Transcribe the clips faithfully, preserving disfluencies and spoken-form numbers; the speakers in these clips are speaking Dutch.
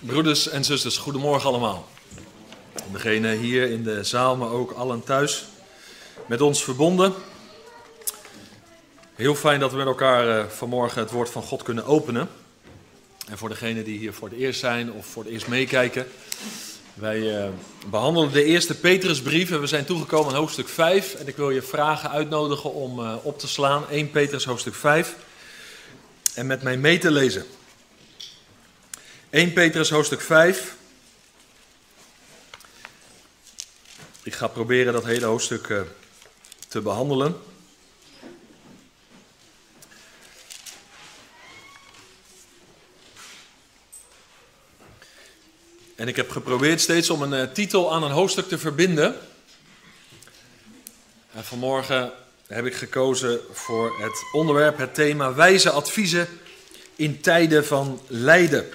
Broeders en zusters, goedemorgen allemaal. Degene hier in de zaal, maar ook allen thuis met ons verbonden. Heel fijn dat we met elkaar vanmorgen het woord van God kunnen openen. En voor degenen die hier voor het eerst zijn of voor het eerst meekijken. Wij uh, behandelen de eerste Petrusbrief en we zijn toegekomen aan hoofdstuk vijf. En ik wil je vragen uitnodigen om uh, op te slaan. eerste Petrus hoofdstuk vijf. En met mij mee te lezen. eerste Petrus hoofdstuk vijf. Ik ga proberen dat hele hoofdstuk uh, te behandelen. En ik heb geprobeerd steeds om een uh, titel aan een hoofdstuk te verbinden. En vanmorgen heb ik gekozen voor het onderwerp, het thema wijze adviezen in tijden van lijden.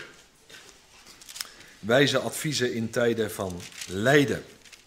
Wijze adviezen in tijden van lijden.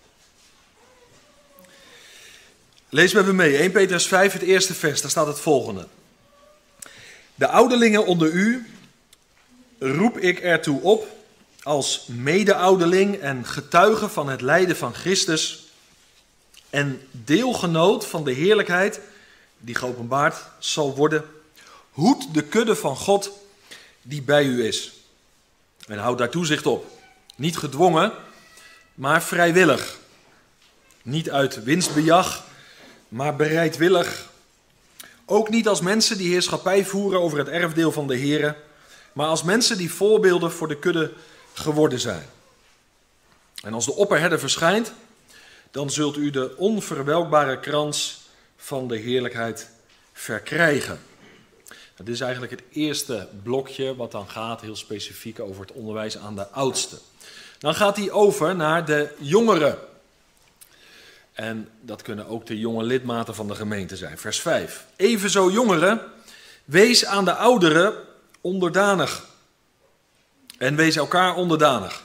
Lees met me mee, eerste Petrus vijf, het eerste vers, daar staat het volgende. De ouderlingen onder u roep ik ertoe op, als mede-ouderling en getuige van het lijden van Christus en deelgenoot van de heerlijkheid die geopenbaard zal worden, hoed de kudde van God die bij u is. En houd daar toezicht op. Niet gedwongen, maar vrijwillig. Niet uit winstbejag, maar bereidwillig. Ook niet als mensen die heerschappij voeren over het erfdeel van de Here, maar als mensen die voorbeelden voor de kudde geworden zijn. En als de opperherder verschijnt, dan zult u de onverwelkbare krans van de heerlijkheid verkrijgen. Dat is eigenlijk het eerste blokje wat dan gaat heel specifiek over het onderwijs aan de oudsten. Dan gaat hij over naar de jongeren. En dat kunnen ook de jonge lidmaten van de gemeente zijn. Vers vijf. Evenzo jongeren, wees aan de ouderen onderdanig. En wees elkaar onderdanig.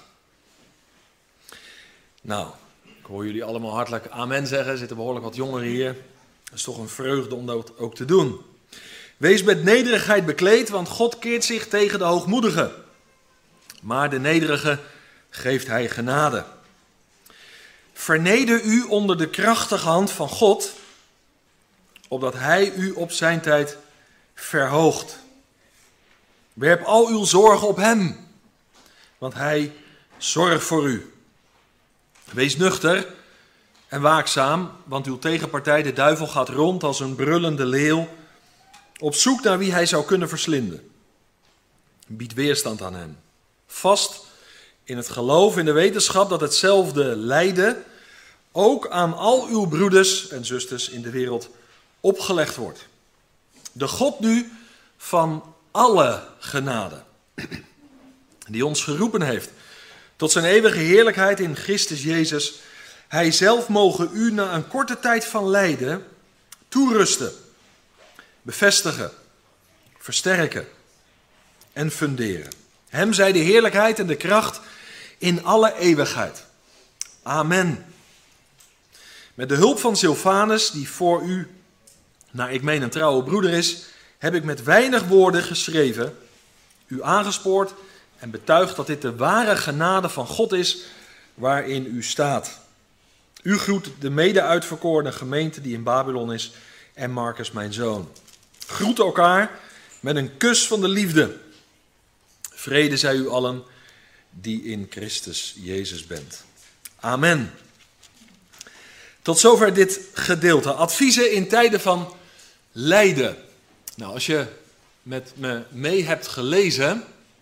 Nou, ik hoor jullie allemaal hartelijk amen zeggen. Er zitten behoorlijk wat jongeren hier. Dat is toch een vreugde om dat ook te doen. Wees met nederigheid bekleed, want God keert zich tegen de hoogmoedigen. Maar de nederige geeft hij genade. Verneder u onder de krachtige hand van God, opdat hij u op zijn tijd verhoogt. Werp al uw zorgen op hem, want hij zorgt voor u. Wees nuchter en waakzaam, want uw tegenpartij, de duivel, gaat rond als een brullende leeuw, op zoek naar wie hij zou kunnen verslinden. Bied weerstand aan hem. Vast in het geloof, in de wetenschap dat hetzelfde lijden ook aan al uw broeders en zusters in de wereld opgelegd wordt. De God nu van alle genade, die ons geroepen heeft tot zijn eeuwige heerlijkheid in Christus Jezus, hij zelf mogen u na een korte tijd van lijden toerusten, bevestigen, versterken en funderen. Hem zij de heerlijkheid en de kracht in alle eeuwigheid. Amen. Met de hulp van Silvanus, die voor u, naar ik meen een trouwe broeder is, heb ik met weinig woorden geschreven, u aangespoord en betuigd dat dit de ware genade van God is waarin u staat. U groet de mede-uitverkorene gemeente die in Babylon is en Marcus mijn zoon. Groet elkaar met een kus van de liefde. Vrede zij u allen die in Christus Jezus bent. Amen. Tot zover dit gedeelte. Adviezen in tijden van lijden. Nou, als je met me mee hebt gelezen,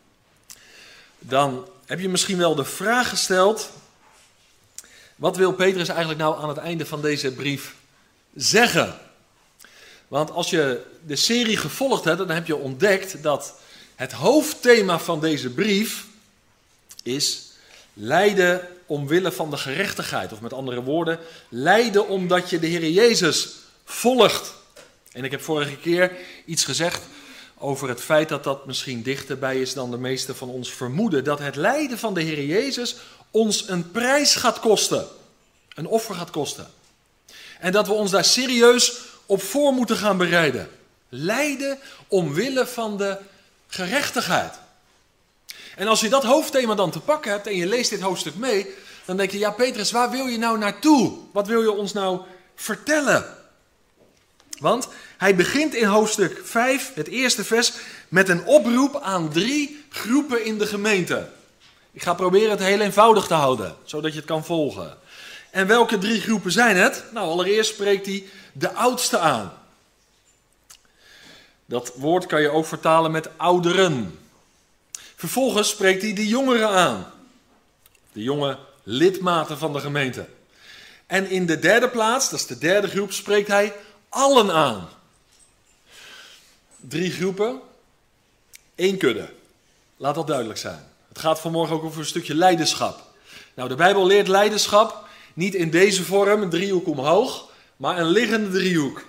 dan heb je misschien wel de vraag gesteld, wat wil Petrus eigenlijk nou aan het einde van deze brief zeggen? Want als je de serie gevolgd hebt, dan heb je ontdekt dat het hoofdthema van deze brief is lijden omwille van de gerechtigheid. Of met andere woorden, lijden omdat je de Heer Jezus volgt. En ik heb vorige keer iets gezegd over het feit dat dat misschien dichterbij is dan de meesten van ons vermoeden. Dat het lijden van de Heer Jezus ons een prijs gaat kosten. Een offer gaat kosten. En dat we ons daar serieus op voor moeten gaan bereiden. Lijden omwille van de gerechtigheid. En als je dat hoofdthema dan te pakken hebt en je leest dit hoofdstuk mee, dan denk je, ja Petrus, waar wil je nou naartoe? Wat wil je ons nou vertellen? Want hij begint in hoofdstuk vijf, het eerste vers, met een oproep aan drie groepen in de gemeente. Ik ga proberen het heel eenvoudig te houden, zodat je het kan volgen. En welke drie groepen zijn het? Nou, allereerst spreekt hij de oudste aan. Dat woord kan je ook vertalen met ouderen. Vervolgens spreekt hij de jongeren aan. De jonge lidmaten van de gemeente. En in de derde plaats, dat is de derde groep, spreekt hij allen aan. Drie groepen, één kudde. Laat dat duidelijk zijn. Het gaat vanmorgen ook over een stukje leiderschap. Nou, de Bijbel leert leiderschap niet in deze vorm, een driehoek omhoog, maar een liggende driehoek.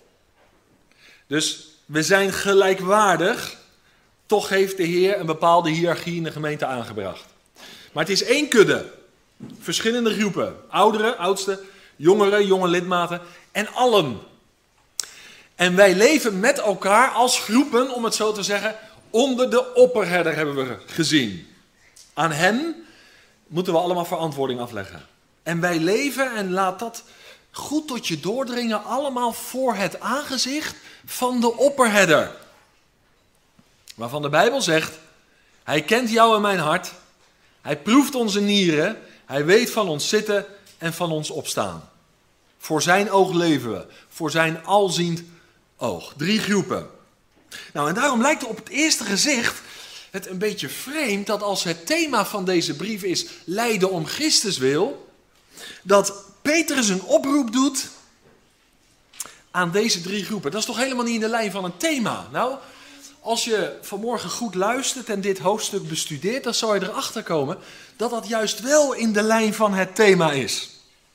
Dus we zijn gelijkwaardig, toch heeft de Heer een bepaalde hiërarchie in de gemeente aangebracht. Maar het is één kudde, verschillende groepen, ouderen, oudsten, jongeren, jonge lidmaten en allen. En wij leven met elkaar als groepen, om het zo te zeggen, onder de opperherder hebben we gezien. Aan hen moeten we allemaal verantwoording afleggen. En wij leven, en laat dat goed tot je doordringen, allemaal voor het aangezicht van de opperherder. Waarvan de Bijbel zegt, hij kent jou en mijn hart, hij proeft onze nieren, hij weet van ons zitten en van ons opstaan. Voor zijn oog leven we, voor zijn alziend oog. Drie groepen. Nou, en daarom lijkt het op het eerste gezicht het een beetje vreemd dat als het thema van deze brief is lijden om Christus wil, dat Petrus een oproep doet aan deze drie groepen. Dat is toch helemaal niet in de lijn van een thema? Nou, als je vanmorgen goed luistert en dit hoofdstuk bestudeert, dan zou je erachter komen dat dat juist wel in de lijn van het thema is.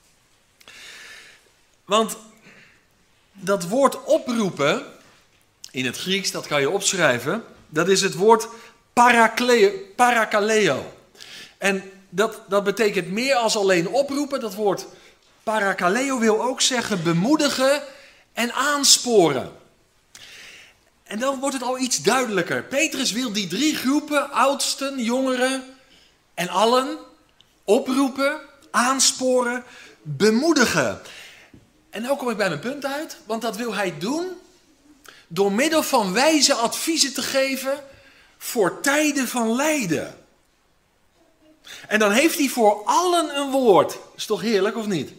Want dat woord oproepen, in het Grieks, dat kan je opschrijven, dat is het woord parakleo. parakaleo. En dat, dat betekent meer als alleen oproepen. Dat woord parakaleo wil ook zeggen bemoedigen en aansporen. En dan wordt het al iets duidelijker. Petrus wil die drie groepen, oudsten, jongeren en allen, oproepen, aansporen, bemoedigen. En nu kom ik bij mijn punt uit, want dat wil hij doen door middel van wijze adviezen te geven voor tijden van lijden. En dan heeft hij voor allen een woord. Is toch heerlijk of niet?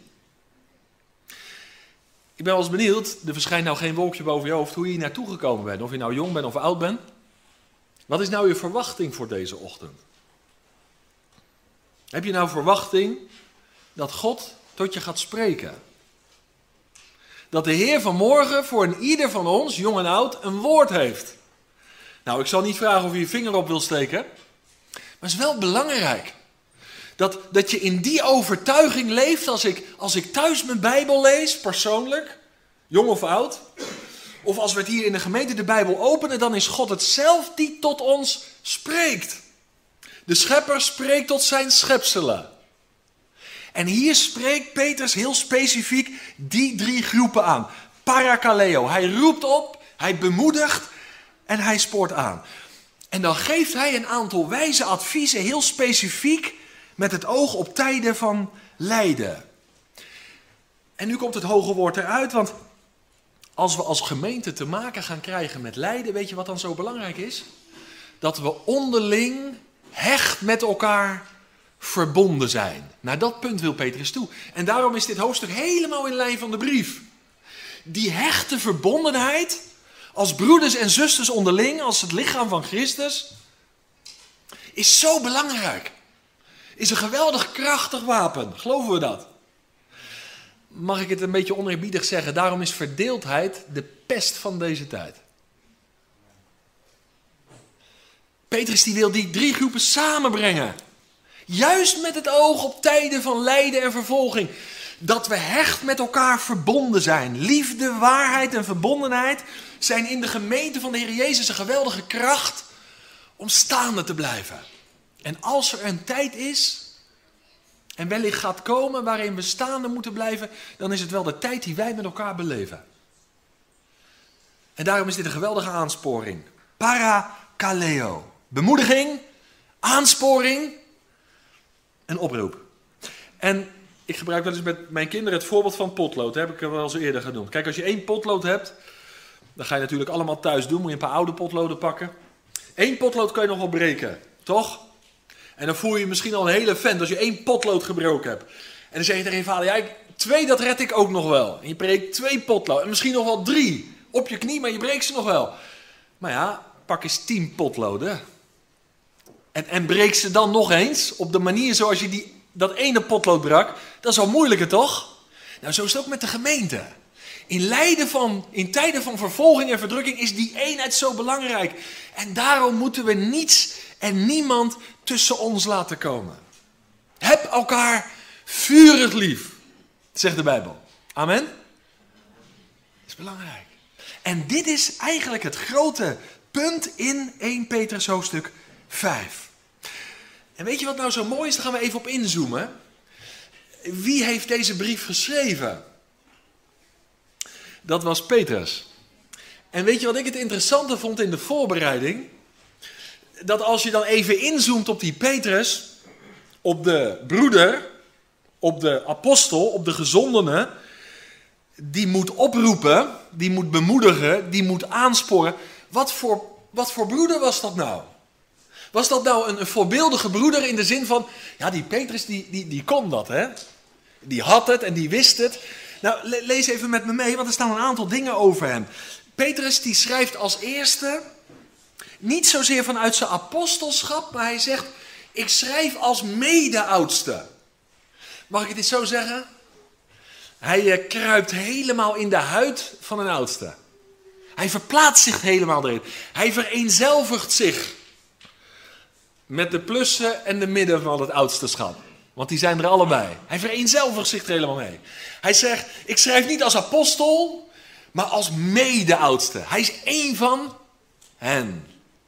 Ik ben wel eens benieuwd, er verschijnt nou geen wolkje boven je hoofd, hoe je hier naartoe gekomen bent. Of je nou jong bent of oud bent. Wat is nou je verwachting voor deze ochtend? Heb je nou verwachting dat God tot je gaat spreken? Dat de Heer vanmorgen voor een ieder van ons, jong en oud, een woord heeft. Nou, ik zal niet vragen of je je vinger op wil steken. Maar het is wel belangrijk. Dat, dat je in die overtuiging leeft als ik, als ik thuis mijn Bijbel lees, persoonlijk, jong of oud. Of als we het hier in de gemeente de Bijbel openen, dan is God het zelf die tot ons spreekt. De schepper spreekt tot zijn schepselen. En hier spreekt Petrus heel specifiek die drie groepen aan. Parakaleo. Hij roept op, hij bemoedigt en hij spoort aan. En dan geeft hij een aantal wijze adviezen, heel specifiek, met het oog op tijden van lijden. En nu komt het hoge woord eruit, want als we als gemeente te maken gaan krijgen met lijden, weet je wat dan zo belangrijk is? Dat we onderling hecht met elkaar verbonden zijn. Naar dat punt wil Petrus toe. En daarom is dit hoofdstuk helemaal in de lijn van de brief. Die hechte verbondenheid, als broeders en zusters onderling, als het lichaam van Christus, is zo belangrijk. Is een geweldig krachtig wapen. Geloven we dat? Mag ik het een beetje oneerbiedig zeggen? Daarom is verdeeldheid de pest van deze tijd. Petrus die wil die drie groepen samenbrengen. Juist met het oog op tijden van lijden en vervolging. Dat we hecht met elkaar verbonden zijn. Liefde, waarheid en verbondenheid zijn in de gemeente van de Heer Jezus een geweldige kracht om staande te blijven. En als er een tijd is en wellicht gaat komen waarin we staande moeten blijven, dan is het wel de tijd die wij met elkaar beleven. En daarom is dit een geweldige aansporing. Parakaleo. Bemoediging, aansporing en oproep. En ik gebruik wel eens met mijn kinderen het voorbeeld van potlood. Dat heb ik er wel eens eerder genoemd. Kijk, als je één potlood hebt, dan ga je natuurlijk allemaal thuis doen. Moet je een paar oude potloden pakken. Eén potlood kan je nog wel breken, toch? En dan voel je je misschien al een hele vent als je één potlood gebroken hebt. En dan zeg je tegen je vader, ja, ik, twee dat red ik ook nog wel. En je breekt twee potloden en misschien nog wel drie. Op je knie, maar je breekt ze nog wel. Maar ja, pak eens tien potloden. En, en breek ze dan nog eens op de manier zoals je die, dat ene potlood brak. Dat is al moeilijker, toch? Nou, zo is het ook met de gemeente. In, lijden van, in tijden van vervolging en verdrukking is die eenheid zo belangrijk. En daarom moeten we niets en niemand tussen ons laten komen. Heb elkaar vurig lief, zegt de Bijbel. Amen? Dat is belangrijk. En dit is eigenlijk het grote punt in Eerste Petrus hoofdstuk vijf. En weet je wat nou zo mooi is? Daar gaan we even op inzoomen. Wie heeft deze brief geschreven? Dat was Petrus. En weet je wat ik het interessante vond in de voorbereiding? Dat als je dan even inzoomt op die Petrus, op de broeder, op de apostel, op de gezondene, die moet oproepen, die moet bemoedigen, die moet aansporen. Wat voor, wat voor broeder was dat nou? Was dat nou een, een voorbeeldige broeder in de zin van, ja, die Petrus die, die, die kon dat, hè? Die had het en die wist het. Nou, le- lees even met me mee, want er staan een aantal dingen over hem. Petrus die schrijft als eerste, niet zozeer vanuit zijn apostelschap, maar hij zegt, ik schrijf als mede-oudste. Mag ik het eens zo zeggen? Hij uh, kruipt helemaal in de huid van een oudste. Hij verplaatst zich helemaal erin. Hij vereenzelvigt zich met de plussen en de midden van het oudsteschap. Want die zijn er allebei. Hij vereenzelvigt zich er helemaal mee. Hij zegt, ik schrijf niet als apostel, maar als mede-oudste. Hij is één van hen.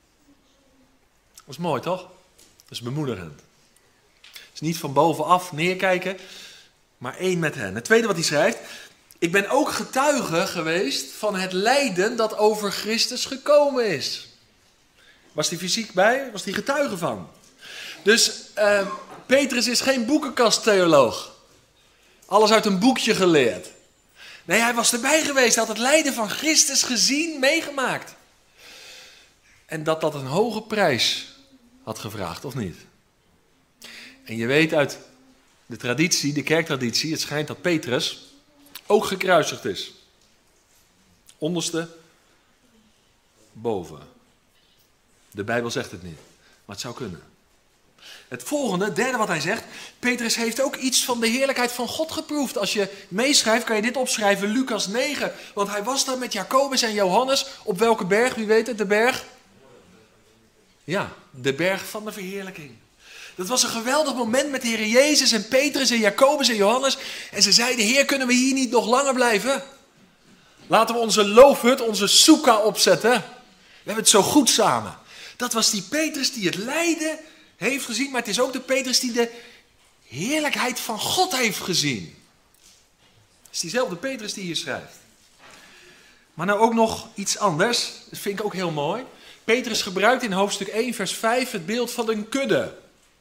Dat is mooi, toch? Dat is bemoedigend. Het is niet van bovenaf neerkijken, maar één met hen. Het tweede wat hij schrijft, ik ben ook getuige geweest van het lijden dat over Christus gekomen is. Was hij fysiek bij? Was hij getuige van? Dus uh, Petrus is geen boekenkasttheoloog. Alles uit een boekje geleerd. Nee, hij was erbij geweest. Hij had het lijden van Christus gezien, meegemaakt. En dat dat een hoge prijs had gevraagd, of niet? En je weet uit de traditie, de kerktraditie, het schijnt dat Petrus ook gekruisigd is. Onderste, boven. De Bijbel zegt het niet, maar het zou kunnen. Het volgende, het derde wat hij zegt, Petrus heeft ook iets van de heerlijkheid van God geproefd. Als je meeschrijft, kan je dit opschrijven, Lucas negen. Want hij was daar met Jacobus en Johannes. Op welke berg? Wie weet het? De berg? Ja, de berg van de verheerlijking. Dat was een geweldig moment met de Heer Jezus en Petrus en Jacobus en Johannes. En ze zeiden, Heer, kunnen we hier niet nog langer blijven? Laten we onze loofhut, onze soeka opzetten. We hebben het zo goed samen. Dat was die Petrus die het lijden heeft gezien, maar het is ook de Petrus die de heerlijkheid van God heeft gezien. Het is diezelfde Petrus die hier schrijft. Maar nou ook nog iets anders, dat vind ik ook heel mooi. Petrus gebruikt in hoofdstuk één vers vijf het beeld van een kudde.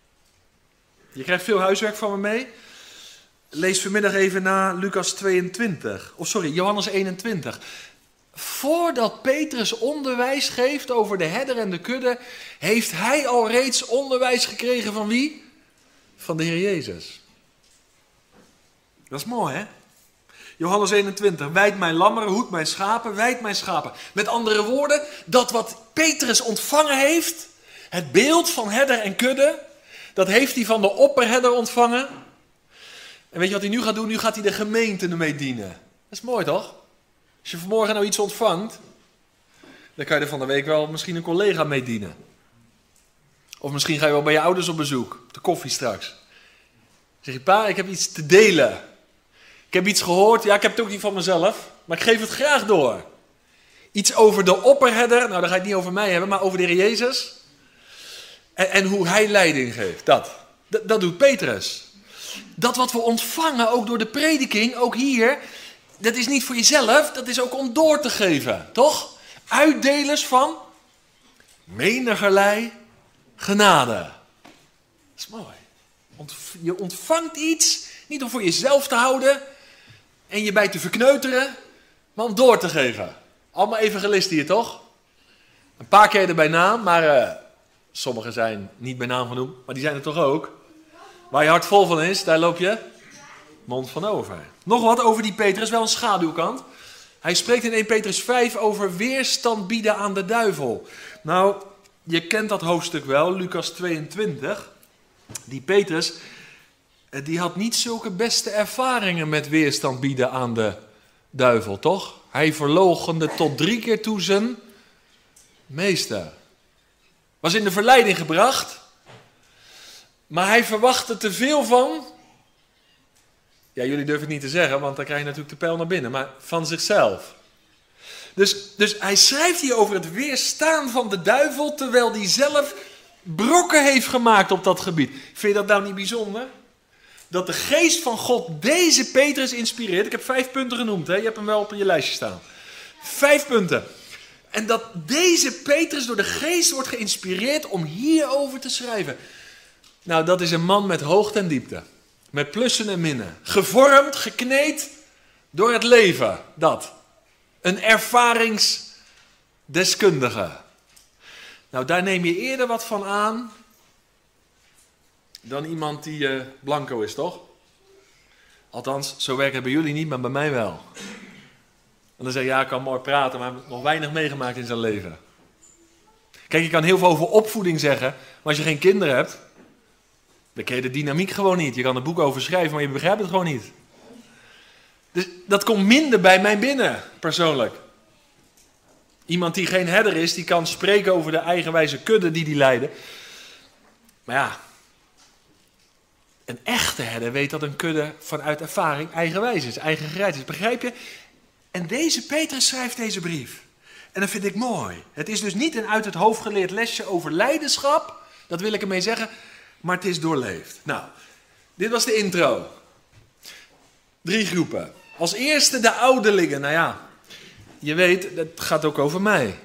Je krijgt veel huiswerk van me mee. Lees vanmiddag even na Lucas tweeëntwintig, of sorry, Johannes eenentwintig. Voordat Petrus onderwijs geeft over de herder en de kudde, heeft hij al reeds onderwijs gekregen van wie? Van de Heer Jezus. Dat is mooi, hè? Johannes eenentwintig, wijd mijn lammeren, hoed mijn schapen, wijd mijn schapen. Met andere woorden, dat wat Petrus ontvangen heeft, het beeld van herder en kudde, dat heeft hij van de opperherder ontvangen. En weet je wat hij nu gaat doen? Nu gaat hij de gemeente ermee dienen. Dat is mooi, toch? Als je vanmorgen nou iets ontvangt, dan kan je er van de week wel misschien een collega mee dienen. Of misschien ga je wel bij je ouders op bezoek, op de koffie straks. Dan zeg je, pa, ik heb iets te delen. Ik heb iets gehoord, ja, ik heb het ook niet van mezelf, maar ik geef het graag door. Iets over de opperherder, nou daar ga je het niet over mij hebben, maar over de Heer Jezus. En, en hoe hij leiding geeft, dat. D- dat doet Petrus. Dat wat we ontvangen, ook door de prediking, ook hier, dat is niet voor jezelf, dat is ook om door te geven, toch? Uitdelers van menigerlei genade. is mooi. Ontv- je ontvangt iets, niet om voor jezelf te houden en je bij te verkneuteren, maar om door te geven. Allemaal evangelisten hier, toch? Een paar keer er bij naam, maar uh, sommigen zijn niet bij naam genoemd, maar die zijn er toch ook. Waar je hart vol van is, daar loop je mond van over. Nog wat over die Petrus, wel een schaduwkant. Hij spreekt in eerste Petrus vijf over weerstand bieden aan de duivel. Nou, je kent dat hoofdstuk wel, Lucas tweeëntwintig. Die Petrus, die had niet zulke beste ervaringen met weerstand bieden aan de duivel, toch? Hij verloochende tot drie keer toe zijn meester. Was in de verleiding gebracht, maar hij verwachtte te veel van... Ja, jullie durven het niet te zeggen, want dan krijg je natuurlijk de pijl naar binnen, maar van zichzelf. Dus, dus hij schrijft hier over het weerstaan van de duivel, terwijl hij zelf brokken heeft gemaakt op dat gebied. Vind je dat nou niet bijzonder? Dat de geest van God deze Petrus inspireert. Ik heb vijf punten genoemd, hè? Je hebt hem wel op je lijstje staan. Vijf punten. En dat deze Petrus door de geest wordt geïnspireerd om hierover te schrijven. Nou, dat is een man met hoogte en diepte. Met plussen en minnen. Gevormd, gekneed door het leven. Dat. Een ervaringsdeskundige. Nou, daar neem je eerder wat van aan dan iemand die uh, blanco is, toch? Althans, zo werken bij jullie niet, maar bij mij wel. En dan zeg je, ja, ik kan mooi praten, maar nog weinig meegemaakt in zijn leven. Kijk, je kan heel veel over opvoeding zeggen, maar als je geen kinderen hebt, dan ken je de dynamiek gewoon niet. Je kan er boek over schrijven, maar je begrijpt het gewoon niet. Dus dat komt minder bij mij binnen, persoonlijk. Iemand die geen herder is, die kan spreken over de eigenwijze kudde die die leiden. Maar ja, een echte herder weet dat een kudde vanuit ervaring eigenwijs is, eigen gereid is. Begrijp je? En deze Petrus schrijft deze brief. En dat vind ik mooi. Het is dus niet een uit het hoofd geleerd lesje over leiderschap. Dat wil ik ermee zeggen. Maar het is doorleefd. Nou, dit was de intro. Drie groepen. Als eerste de ouderlingen. Nou ja, je weet, het gaat ook over mij.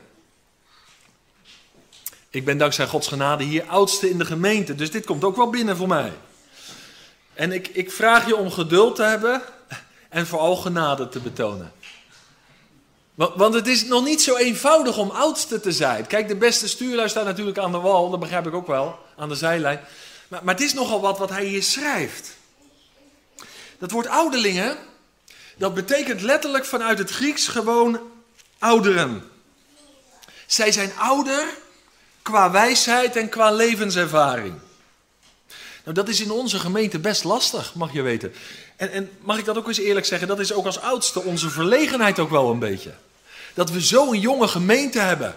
Ik ben dankzij Gods genade hier oudste in de gemeente. Dus dit komt ook wel binnen voor mij. En ik, ik vraag je om geduld te hebben en vooral genade te betonen. Want, want het is nog niet zo eenvoudig om oudste te zijn. Kijk, de beste stuurlui staat natuurlijk aan de wal, dat begrijp ik ook wel, aan de zijlijn. Maar, maar het is nogal wat wat hij hier schrijft. Dat woord ouderlingen, dat betekent letterlijk vanuit het Grieks gewoon ouderen. Zij zijn ouder qua wijsheid en qua levenservaring. Nou, dat is in onze gemeente best lastig, mag je weten. En, en mag ik dat ook eens eerlijk zeggen, dat is ook als oudste onze verlegenheid ook wel een beetje. Dat we zo'n jonge gemeente hebben.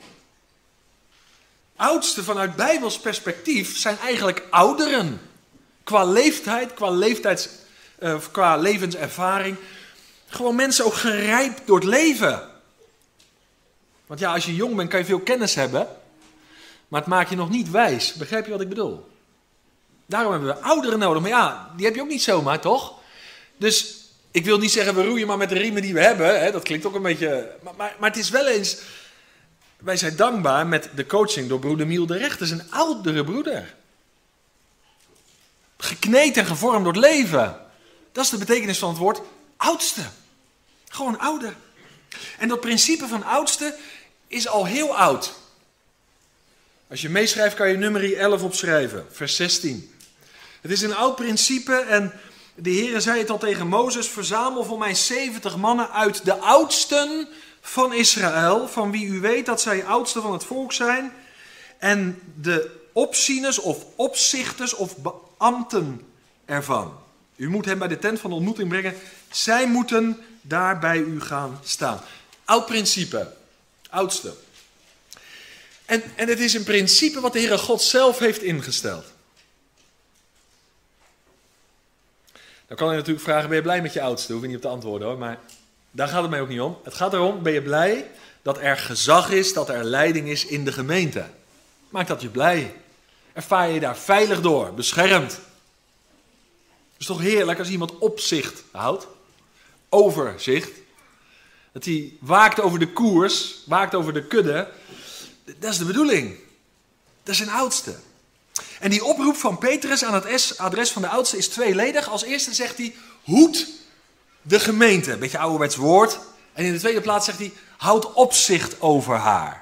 Oudsten vanuit Bijbels perspectief zijn eigenlijk ouderen. Qua leeftijd, qua, leeftijds, uh, qua levenservaring. Gewoon mensen ook gerijpt door het leven. Want ja, als je jong bent kan je veel kennis hebben. Maar het maakt je nog niet wijs. Begrijp je wat ik bedoel? Daarom hebben we ouderen nodig. Maar ja, die heb je ook niet zomaar, toch? Dus ik wil niet zeggen, we roeien maar met de riemen die we hebben. Hè? Dat klinkt ook een beetje... Maar, maar, maar het is wel eens... Wij zijn dankbaar met de coaching door broeder Miel de Recht. Dat is een oudere broeder. Gekneed en gevormd door het leven. Dat is de betekenis van het woord oudste. Gewoon ouder. En dat principe van oudste is al heel oud. Als je meeschrijft kan je nummer elf opschrijven, vers zestien. Het is een oud principe en de Heere zei het al tegen Mozes: verzamel voor mij zeventig mannen uit de oudsten van Israël, van wie u weet dat zij oudsten van het volk zijn. En de opzieners of opzichters of beambten ervan. U moet hem bij de tent van de ontmoeting brengen. Zij moeten daar bij u gaan staan. Oud principe. Oudste. En, en het is een principe wat de Heere God zelf heeft ingesteld. Dan kan je natuurlijk vragen, ben je blij met je oudste? Hoef je niet op te antwoorden hoor, maar daar gaat het mij ook niet om. Het gaat erom, ben je blij dat er gezag is, dat er leiding is in de gemeente? Maakt dat je blij? Ervaar je daar veilig door, beschermd? Het is toch heerlijk als iemand opzicht houdt, overzicht. Dat hij waakt over de koers, waakt over de kudde. Dat is de bedoeling. Dat is een oudste. En die oproep van Petrus aan het adres van de oudste is tweeledig. Als eerste zegt hij, hoed de gemeente. Een beetje ouderwets woord. En in de tweede plaats zegt hij, houd opzicht over haar.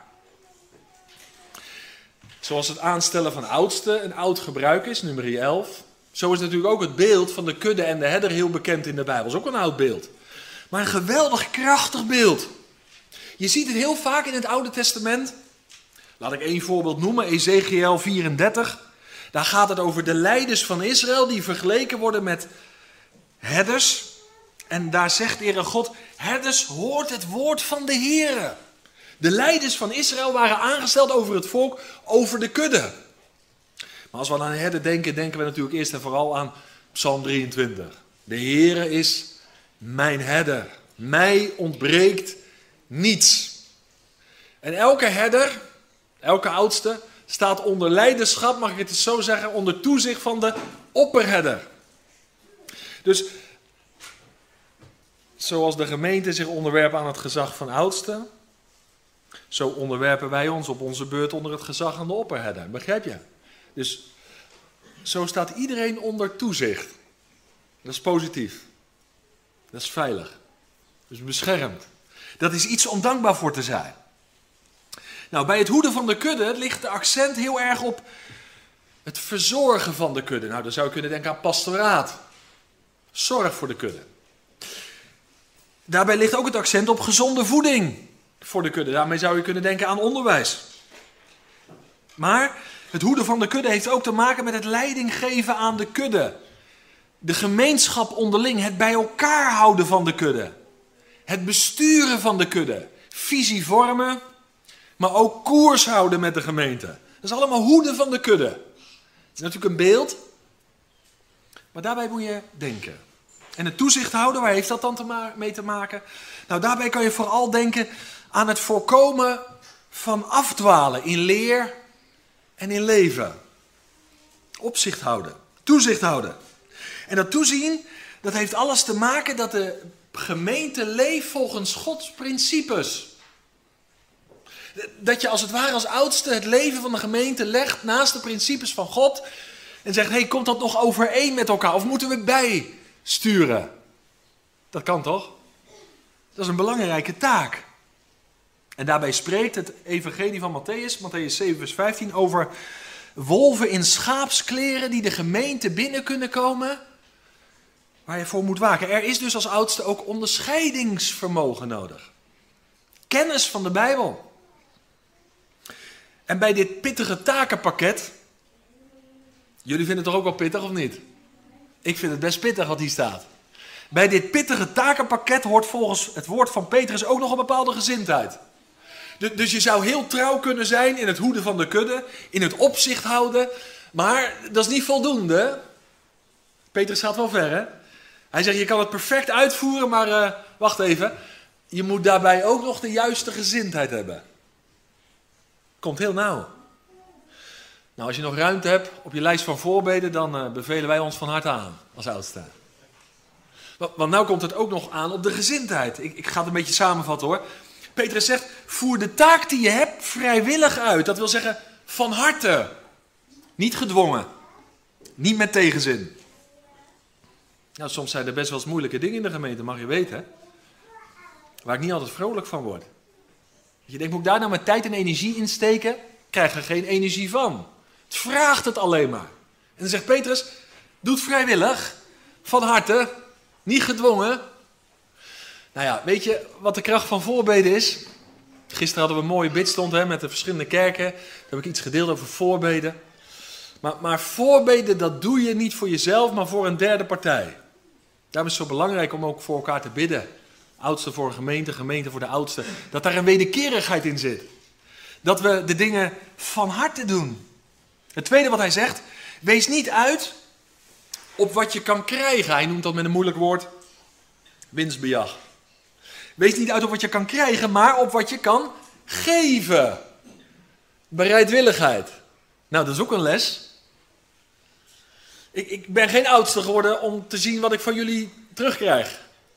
Zoals het aanstellen van oudste een oud gebruik is, nummer elf. Zo is natuurlijk ook het beeld van de kudde en de herder heel bekend in de Bijbel. Dat is ook een oud beeld. Maar een geweldig krachtig beeld. Je ziet het heel vaak in het Oude Testament. Laat ik één voorbeeld noemen, Ezekiël vierendertig. Daar gaat het over de leiders van Israël die vergeleken worden met herders. En daar zegt de Heere God, herders hoort het woord van de Heere. De leiders van Israël waren aangesteld over het volk, over de kudde. Maar als we aan een herder denken, denken we natuurlijk eerst en vooral aan Psalm drieëntwintig. De Heere is mijn herder. Mij ontbreekt niets. En elke herder, elke oudste, staat onder leiderschap, mag ik het eens zo zeggen, onder toezicht van de opperherder. Dus zoals de gemeente zich onderwerpt aan het gezag van oudsten, zo onderwerpen wij ons op onze beurt onder het gezag aan de opperherder. Begrijp je? Dus zo staat iedereen onder toezicht. Dat is positief. Dat is veilig. Dat is beschermd. Dat is iets om dankbaar voor te zijn. Nou, bij het hoeden van de kudde ligt de accent heel erg op het verzorgen van de kudde. Nou, dan zou je kunnen denken aan pastoraat. Zorg voor de kudde. Daarbij ligt ook het accent op gezonde voeding voor de kudde. Daarmee zou je kunnen denken aan onderwijs. Maar het hoeden van de kudde heeft ook te maken met het leiding geven aan de kudde. De gemeenschap onderling, het bij elkaar houden van de kudde. Het besturen van de kudde. Visie vormen, maar ook koers houden met de gemeente. Dat is allemaal hoeden van de kudde. Het is natuurlijk een beeld, maar daarbij moet je denken. En het toezicht houden, waar heeft dat dan te ma- mee te maken? Nou, daarbij kan je vooral denken aan het voorkomen van afdwalen in leer en in leven. Opzicht houden, toezicht houden. En dat toezien, dat heeft alles te maken dat de gemeente leeft volgens Gods principes. Dat je als het ware als oudste het leven van de gemeente legt naast de principes van God. En zegt, hé, hey, komt dat nog overeen met elkaar? Of moeten we bijsturen? Dat kan toch? Dat is een belangrijke taak. En daarbij spreekt het evangelie van Matthäus, Matthäus zeven vers vijftien, over wolven in schaapskleren die de gemeente binnen kunnen komen, waar je voor moet waken. Er is dus als oudste ook onderscheidingsvermogen nodig. Kennis van de Bijbel. En bij dit pittige takenpakket, jullie vinden het toch ook wel pittig of niet? Ik vind het best pittig wat hier staat. Bij dit pittige takenpakket hoort volgens het woord van Petrus ook nog een bepaalde gezindheid. Dus je zou heel trouw kunnen zijn in het hoeden van de kudde, in het opzicht houden, maar dat is niet voldoende. Petrus gaat wel ver, hè? Hij zegt, je kan het perfect uitvoeren, maar uh, wacht even, je moet daarbij ook nog de juiste gezindheid hebben. Komt heel nauw. Nou, als je nog ruimte hebt op je lijst van voorbeden, dan uh, bevelen wij ons van harte aan als oudste. Want, want nou komt het ook nog aan op de gezindheid. Ik, ik ga het een beetje samenvatten hoor. Petrus zegt, voer de taak die je hebt vrijwillig uit. Dat wil zeggen, van harte. Niet gedwongen. Niet met tegenzin. Nou, soms zijn er best wel eens moeilijke dingen in de gemeente, mag je weten. Waar ik niet altijd vrolijk van word. Je denkt, moet ik daar nou mijn tijd en energie in steken? Ik krijg er geen energie van. Het vraagt het alleen maar. En dan zegt Petrus, doe het vrijwillig. Van harte. Niet gedwongen. Nou ja, weet je wat de kracht van voorbeden is? Gisteren hadden we een mooie bidstond hè, met de verschillende kerken. Daar heb ik iets gedeeld over voorbeden. Maar, maar voorbeden, dat doe je niet voor jezelf, maar voor een derde partij. Daarom is het zo belangrijk om ook voor elkaar te bidden. Oudste voor een gemeente, gemeente voor de oudste. Dat daar een wederkerigheid in zit. Dat we de dingen van harte doen. Het tweede wat hij zegt, wees niet uit op wat je kan krijgen. Hij noemt dat met een moeilijk woord winstbejag. Wees niet uit op wat je kan krijgen, maar op wat je kan geven. Bereidwilligheid. Nou, dat is ook een les. Ik, ik ben geen oudste geworden om te zien wat ik van jullie terugkrijg.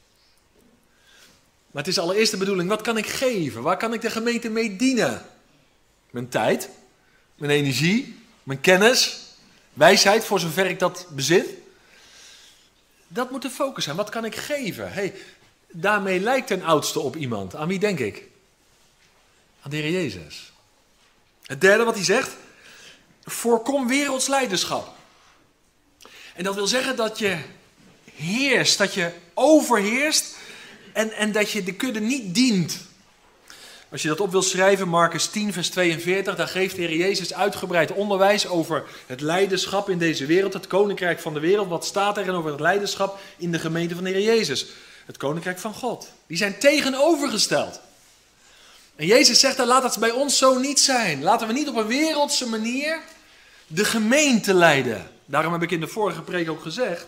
Maar het is allereerst de bedoeling, wat kan ik geven? Waar kan ik de gemeente mee dienen? Mijn tijd, mijn energie, mijn kennis, wijsheid, voor zover ik dat bezit. Dat moet de focus zijn. Wat kan ik geven? Hey, daarmee lijkt een oudste op iemand. Aan wie denk ik? Aan de Heer Jezus. Het derde wat hij zegt. Voorkom werelds leiderschap. En dat wil zeggen dat je heerst, dat je overheerst en, en dat je de kudde niet dient. Als je dat op wil schrijven, Marcus tien vers tweeënveertig, daar geeft de Heer Jezus uitgebreid onderwijs over het leiderschap in deze wereld, het koninkrijk van de wereld. Wat staat er over het leiderschap in de gemeente van de Heer Jezus? Het koninkrijk van God. Die zijn tegenovergesteld. En Jezus zegt, laat het bij ons zo niet zijn. Laten we niet op een wereldse manier de gemeente leiden. Daarom heb ik in de vorige preek ook gezegd,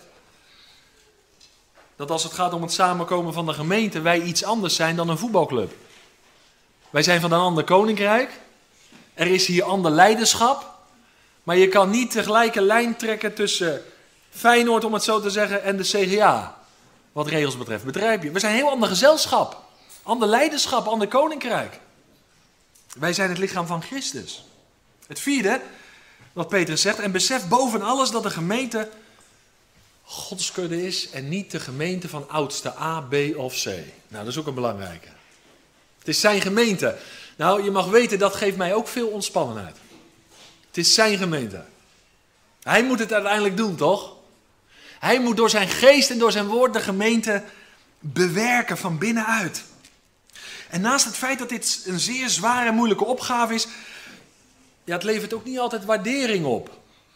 dat als het gaat om het samenkomen van de gemeente, wij iets anders zijn dan een voetbalclub. Wij zijn van een ander koninkrijk. Er is hier ander leiderschap. Maar je kan niet tegelijk een lijn trekken tussen Feyenoord, om het zo te zeggen, en de C G A. Wat regels betreft. Begrijp je? We zijn een heel ander gezelschap. Ander leiderschap, ander koninkrijk. Wij zijn het lichaam van Christus. Het vierde, wat Petrus zegt, en besef boven alles dat de gemeente Gods kudde is en niet de gemeente van oudste A, B of C. Nou, dat is ook een belangrijke. Het is zijn gemeente. Nou, je mag weten, dat geeft mij ook veel ontspannenheid. Het is zijn gemeente. Hij moet het uiteindelijk doen, toch? Hij moet door zijn geest en door zijn woord de gemeente bewerken van binnenuit. En naast het feit dat dit een zeer zware en moeilijke opgave is, ja, het levert ook niet altijd waardering op.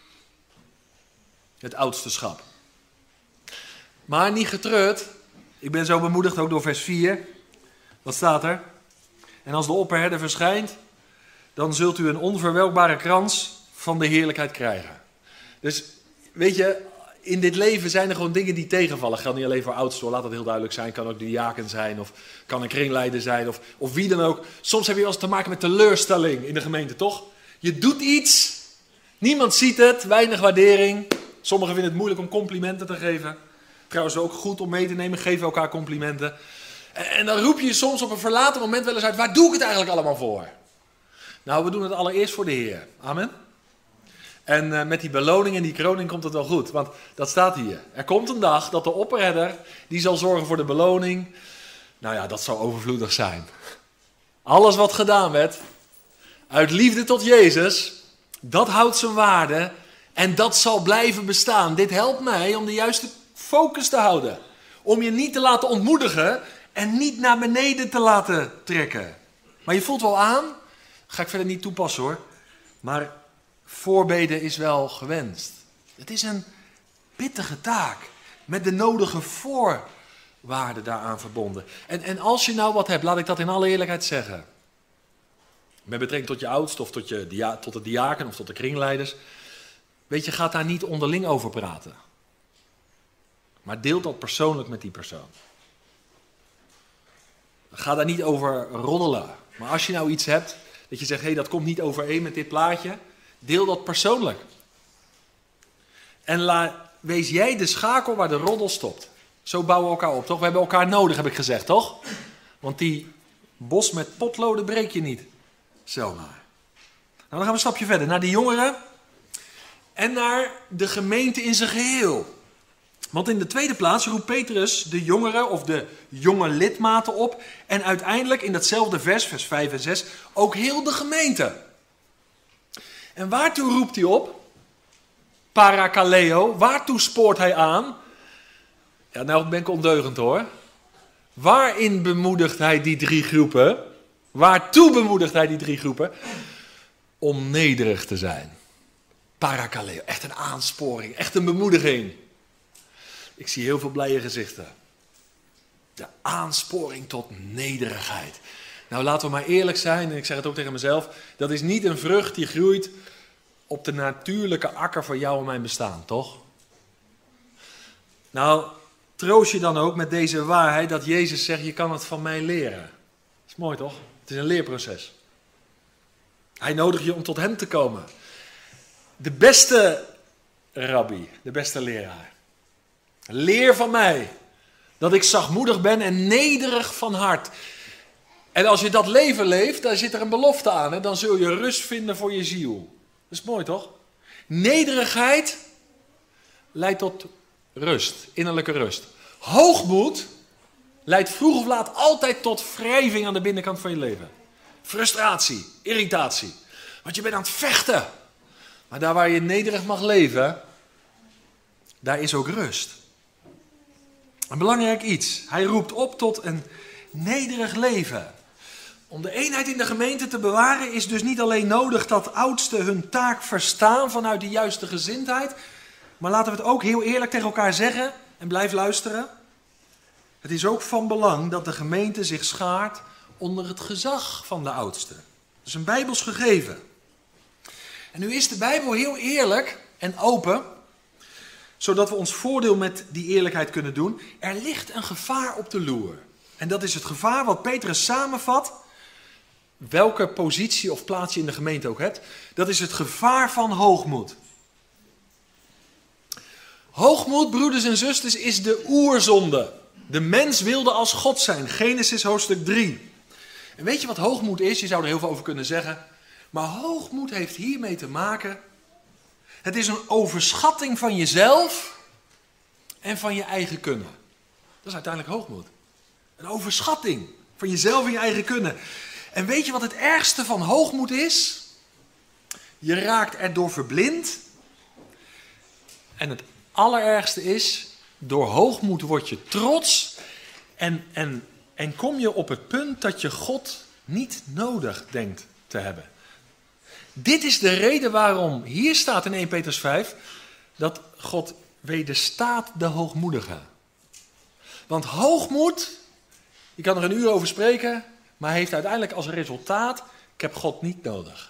Het oudsterschap. Maar niet getreurd. Ik ben zo bemoedigd ook door vers vier. Wat staat er? En als de opperherder verschijnt, dan zult u een onverwelkbare krans van de heerlijkheid krijgen. Dus weet je, in dit leven zijn er gewoon dingen die tegenvallen. Geldt niet alleen voor oudsten, laat dat heel duidelijk zijn. Kan ook de diaken zijn of kan een kringleider zijn of, of wie dan ook. Soms heb je wel eens te maken met teleurstelling in de gemeente, toch? Je doet iets, niemand ziet het, weinig waardering. Sommigen vinden het moeilijk om complimenten te geven. Trouwens ook goed om mee te nemen, geven elkaar complimenten. En, en dan roep je je soms op een verlaten moment wel eens uit, waar doe ik het eigenlijk allemaal voor? Nou, we doen het allereerst voor de Heer. Amen. En uh, met die beloning en die kroning komt het wel goed, want dat staat hier. Er komt een dag dat de opperherder, die zal zorgen voor de beloning. Nou ja, dat zal overvloedig zijn. Alles wat gedaan werd, uit liefde tot Jezus, dat houdt zijn waarde en dat zal blijven bestaan. Dit helpt mij om de juiste focus te houden. Om je niet te laten ontmoedigen en niet naar beneden te laten trekken. Maar je voelt wel aan, ga ik verder niet toepassen hoor, maar voorbeden is wel gewenst. Het is een pittige taak met de nodige voorwaarden daaraan verbonden. En, en als je nou wat hebt, laat ik dat in alle eerlijkheid zeggen. Met betrekking tot je oudste of tot, je, dia, tot de diaken of tot de kringleiders. Weet je, gaat daar niet onderling over praten. Maar deel dat persoonlijk met die persoon. Ga daar niet over roddelen. Maar als je nou iets hebt, dat je zegt, hé, hey, dat komt niet overeen met dit plaatje. Deel dat persoonlijk. En la, wees jij de schakel waar de roddel stopt. Zo bouwen we elkaar op, toch? We hebben elkaar nodig, heb ik gezegd, toch? Want die bos met potloden breek je niet zomaar. Nou, dan gaan we een stapje verder. Naar die jongeren en naar de gemeente in zijn geheel. Want in de tweede plaats roept Petrus de jongeren of de jonge lidmaten op. En uiteindelijk in datzelfde vers, vers vijf en zes, ook heel de gemeente. En waartoe roept hij op? Parakaleo. Waartoe spoort hij aan? Ja, nou ben ik ondeugend hoor. Waarin bemoedigt hij die drie groepen? Waartoe bemoedigt hij die drie groepen? Om nederig te zijn. Parakaleo. Echt een aansporing. Echt een bemoediging. Ik zie heel veel blije gezichten. De aansporing tot nederigheid. Nou, laten we maar eerlijk zijn, en ik zeg het ook tegen mezelf. Dat is niet een vrucht die groeit op de natuurlijke akker van jou en mijn bestaan, toch? Nou, troost je dan ook met deze waarheid dat Jezus zegt, je kan het van mij leren. Dat is mooi, toch? Het is een leerproces. Hij nodigt je om tot hem te komen. De beste rabbi, de beste leraar. Leer van mij dat ik zachtmoedig ben en nederig van hart. En als je dat leven leeft, dan zit er een belofte aan. Hè? Dan zul je rust vinden voor je ziel. Dat is mooi toch? Nederigheid leidt tot rust, innerlijke rust. Hoogmoed leidt vroeg of laat altijd tot wrijving aan de binnenkant van je leven. Frustratie, irritatie. Want je bent aan het vechten. Maar daar waar je nederig mag leven, daar is ook rust. Een belangrijk iets. Hij roept op tot een nederig leven. Om de eenheid in de gemeente te bewaren is dus niet alleen nodig dat oudsten hun taak verstaan vanuit de juiste gezindheid. Maar laten we het ook heel eerlijk tegen elkaar zeggen en blijf luisteren. Het is ook van belang dat de gemeente zich schaart onder het gezag van de oudsten. Dat is een bijbels gegeven. En nu is de Bijbel heel eerlijk en open, zodat we ons voordeel met die eerlijkheid kunnen doen. Er ligt een gevaar op de loer. En dat is het gevaar wat Petrus samenvat, welke positie of plaats je in de gemeente ook hebt. Dat is het gevaar van hoogmoed. Hoogmoed, broeders en zusters, is de oerzonde. De mens wilde als God zijn. Genesis hoofdstuk drie. En weet je wat hoogmoed is? Je zou er heel veel over kunnen zeggen. Maar hoogmoed heeft hiermee te maken. Het is een overschatting van jezelf en van je eigen kunnen. Dat is uiteindelijk hoogmoed. Een overschatting van jezelf en je eigen kunnen. En weet je wat het ergste van hoogmoed is? Je raakt erdoor verblind. En het allerergste is, door hoogmoed word je trots. En, en, en kom je op het punt dat je God niet nodig denkt te hebben. Dit is de reden waarom hier staat in eerste Petrus vijf, dat God wederstaat de hoogmoedige. Want hoogmoed, je kan er een uur over spreken, maar heeft uiteindelijk als resultaat, ik heb God niet nodig.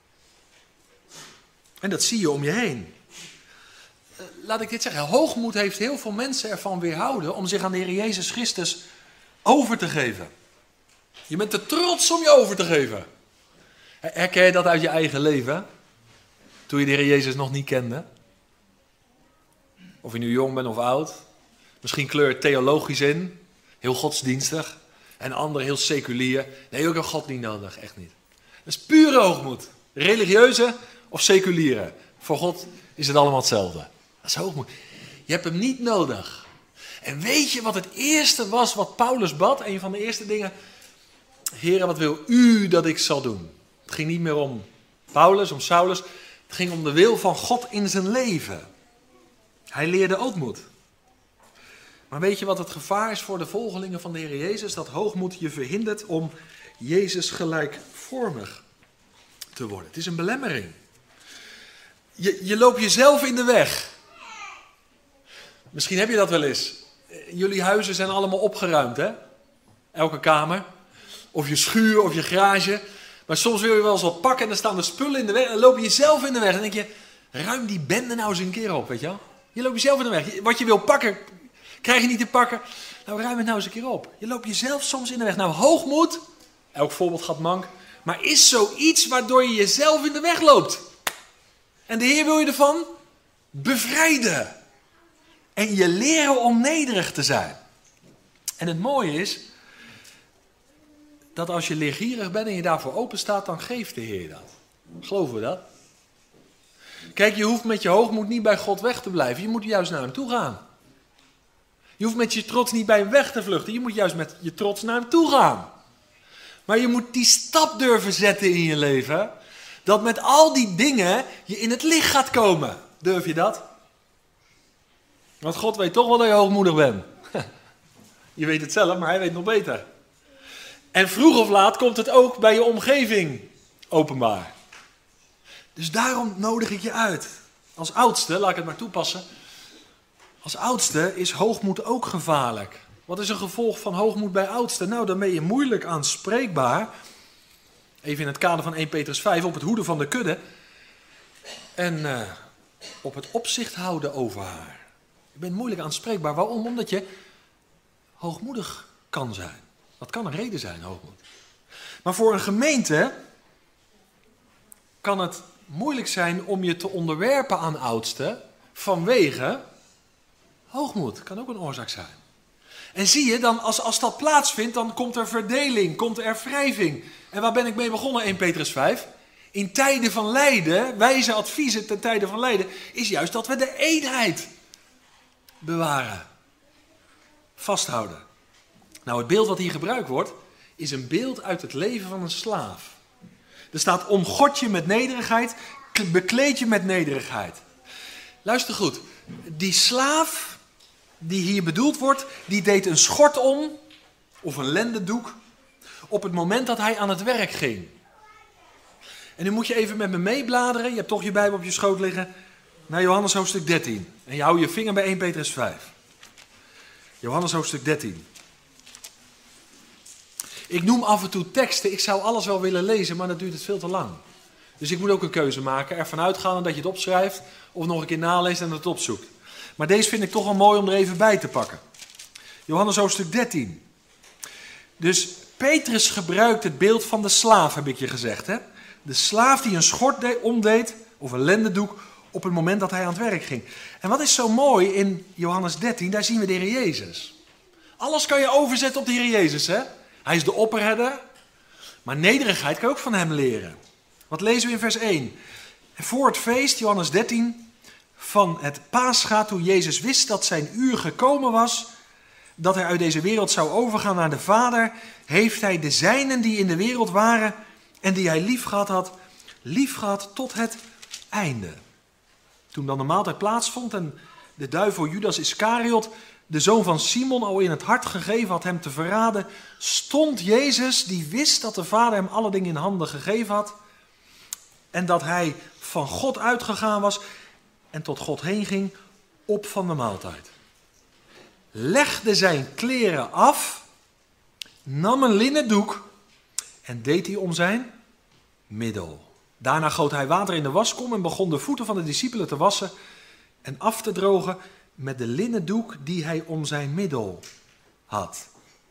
En dat zie je om je heen. Laat ik dit zeggen, hoogmoed heeft heel veel mensen ervan weerhouden om zich aan de Heer Jezus Christus over te geven. Je bent te trots om je over te geven. Herken je dat uit je eigen leven? Toen je de Heer Jezus nog niet kende? Of je nu jong bent of oud? Misschien kleur je theologisch in, heel godsdienstig. En anderen heel seculier. Nee, ik heb God niet nodig, echt niet. Dat is pure hoogmoed. Religieuze of seculiere. Voor God is het allemaal hetzelfde. Dat is hoogmoed. Je hebt hem niet nodig. En weet je wat het eerste was wat Paulus bad? Een van de eerste dingen. Heere, wat wil u dat ik zal doen? Het ging niet meer om Paulus, om Saulus. Het ging om de wil van God in zijn leven. Hij leerde ootmoed. Maar weet je wat het gevaar is voor de volgelingen van de Heer Jezus? Dat hoogmoed je verhindert om Jezus gelijkvormig te worden. Het is een belemmering. Je, je loopt jezelf in de weg. Misschien heb je dat wel eens. Jullie huizen zijn allemaal opgeruimd, hè? Elke kamer. Of je schuur of je garage. Maar soms wil je wel eens wat pakken en dan staan de spullen in de weg. En dan loop je jezelf in de weg. En dan denk je, ruim die bende nou eens een keer op, weet je wel? Je loopt jezelf in de weg. Wat je wil pakken, krijg je niet te pakken. Nou, ruim het nou eens een keer op. Je loopt jezelf soms in de weg. Nou, hoogmoed, elk voorbeeld gaat mank. Maar is zoiets waardoor je jezelf in de weg loopt. En de Heer wil je ervan bevrijden. En je leren om nederig te zijn. En het mooie is, dat als je leergierig bent en je daarvoor open staat, dan geeft de Heer dat. Geloven we dat? Kijk, je hoeft met je hoogmoed niet bij God weg te blijven. Je moet juist naar hem toe gaan. Je hoeft met je trots niet bij hem weg te vluchten. Je moet juist met je trots naar hem toe gaan. Maar je moet die stap durven zetten in je leven. Dat met al die dingen je in het licht gaat komen. Durf je dat? Want God weet toch wel dat je hoogmoedig bent. Je weet het zelf, maar hij weet nog beter. En vroeg of laat komt het ook bij je omgeving openbaar. Dus daarom nodig ik je uit. Als oudste, laat ik het maar toepassen. Als oudste is hoogmoed ook gevaarlijk. Wat is een gevolg van hoogmoed bij oudsten? Nou, dan ben je moeilijk aanspreekbaar. Even in het kader van eerste Petrus vijf, op het hoeden van de kudde. En uh, op het opzicht houden over haar. Je bent moeilijk aanspreekbaar. Waarom? Omdat je hoogmoedig kan zijn. Dat kan een reden zijn, hoogmoed. Maar voor een gemeente kan het moeilijk zijn om je te onderwerpen aan oudsten vanwege hoogmoed. Kan ook een oorzaak zijn. En zie je, dan als, als dat plaatsvindt, dan komt er verdeling, komt er wrijving. En waar ben ik mee begonnen, eerste Petrus vijf? in tijden van lijden, wijze adviezen ten tijde van lijden, is juist dat we de eenheid bewaren. Vasthouden. Nou, het beeld wat hier gebruikt wordt, is een beeld uit het leven van een slaaf. Er staat, omgord je met nederigheid, bekleed je met nederigheid. Luister goed, die slaaf die hier bedoeld wordt, die deed een schort om, of een lendendoek, op het moment dat hij aan het werk ging. En nu moet je even met me meebladeren, je hebt toch je Bijbel op je schoot liggen, naar Johannes hoofdstuk dertien. En je houdt je vinger bij eerste Petrus vijf. Johannes hoofdstuk dertien. Ik noem af en toe teksten, ik zou alles wel willen lezen, maar dan duurt het veel te lang. Dus ik moet ook een keuze maken, ervan uitgaan dat je het opschrijft, of nog een keer naleest en het opzoekt. Maar deze vind ik toch wel mooi om er even bij te pakken. Johannes hoofdstuk dertien. Dus Petrus gebruikt het beeld van de slaaf, heb ik je gezegd. Hè? De slaaf die een schort omdeed, of een lendendoek, op het moment dat hij aan het werk ging. En wat is zo mooi in Johannes dertien, daar zien we de Heer Jezus. Alles kan je overzetten op de Heer Jezus, hè? Hij is de opperherder, maar nederigheid kan je ook van hem leren. Wat lezen we in vers één? Voor het feest, Johannes dertien, van het Paascha, toen Jezus wist dat zijn uur gekomen was, dat hij uit deze wereld zou overgaan naar de Vader, heeft hij de zijnen die in de wereld waren en die hij liefgehad had, liefgehad tot het einde. Toen dan de maaltijd plaatsvond en de duivel Judas Iscariot, de zoon van Simon, al in het hart gegeven had hem te verraden, stond Jezus, die wist dat de Vader hem alle dingen in handen gegeven had en dat hij van God uitgegaan was en tot God heen ging, op van de maaltijd. Legde zijn kleren af, nam een linnen doek en deed die om zijn middel. Daarna goot hij water in de waskom en begon de voeten van de discipelen te wassen en af te drogen met de linnen doek die hij om zijn middel had.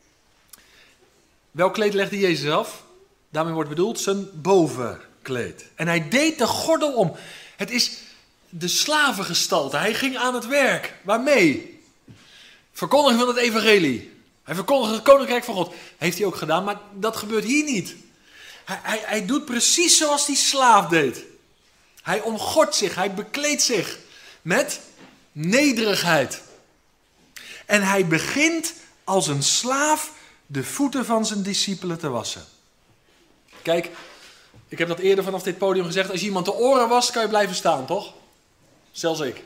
Welk kleed legde Jezus af? Daarmee wordt bedoeld zijn bovenkleed. En hij deed de gordel om. Het is de slavengestalte. Hij ging aan het werk. Waarmee? Verkondiging van het evangelie. Hij verkondigde het koninkrijk van God. Heeft hij ook gedaan, maar dat gebeurt hier niet. Hij, hij, hij doet precies zoals die slaaf deed. Hij omgordt zich, hij bekleedt zich met nederigheid. En hij begint als een slaaf de voeten van zijn discipelen te wassen. Kijk, ik heb dat eerder vanaf dit podium gezegd. Als je iemand de oren wast, kan je blijven staan, toch? Zelfs ik.